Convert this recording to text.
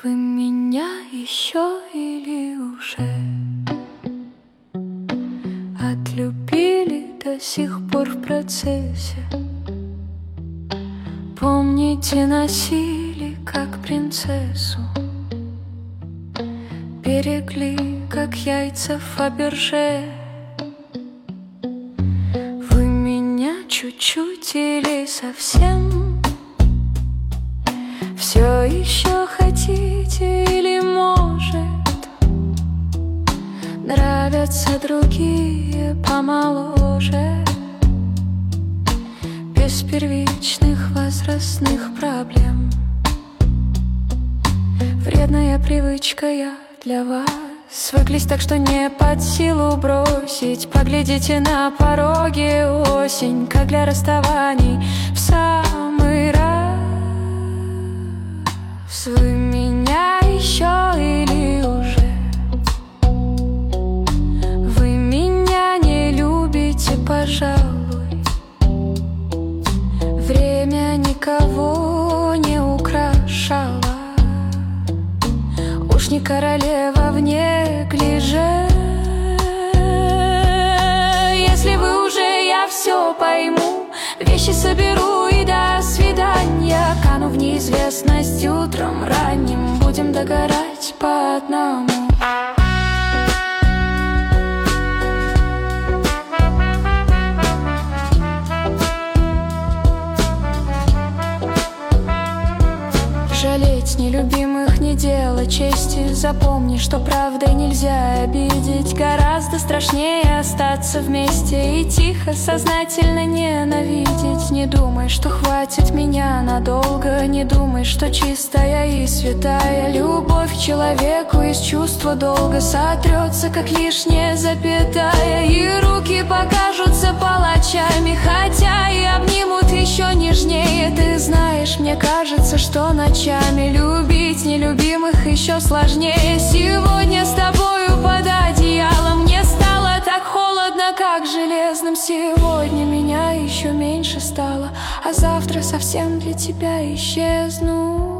Вы меня еще или уже отлюбили до сих пор в процессе? Помните, носили как принцессу, берегли как яйца Фаберже. Вы меня чуть-чуть или совсем? Все еще хотите или может нравятся другие помоложе, без первичных возрастных проблем? Вредная привычка я для вас. Свыклись так, что не под силу бросить. Поглядите на пороге осень, как для расставаний в самый раз. Вы меня еще или уже? Вы меня не любите, пожалуй. Время никого не украшало. Уж не королева в неглиже. Если вы уже, я все пойму, вещи соберу и до свидания. Кану в неизвестность утром ранним, будем догорать по одному. Жалеть нелюбимых не дело чести. Запомни, что правдой нельзя обидеть. Гораздо страшнее остаться вместе и тихо, сознательно ненавидеть. Не думай, что хватит меня надолго. Не думай, что чистая и святая любовь к человеку из чувства долга сотрется, как лишняя запятая. И руки покажутся палачами, хотя и обнимут еще нежнее. Ты знаешь, мне кажется, что ночами любить нелюбимых еще сложнее. Сегодня с тобою под одеялом мне стало так холодно, как железным. Сегодня меня еще меньше стало, а завтра совсем для тебя исчезну.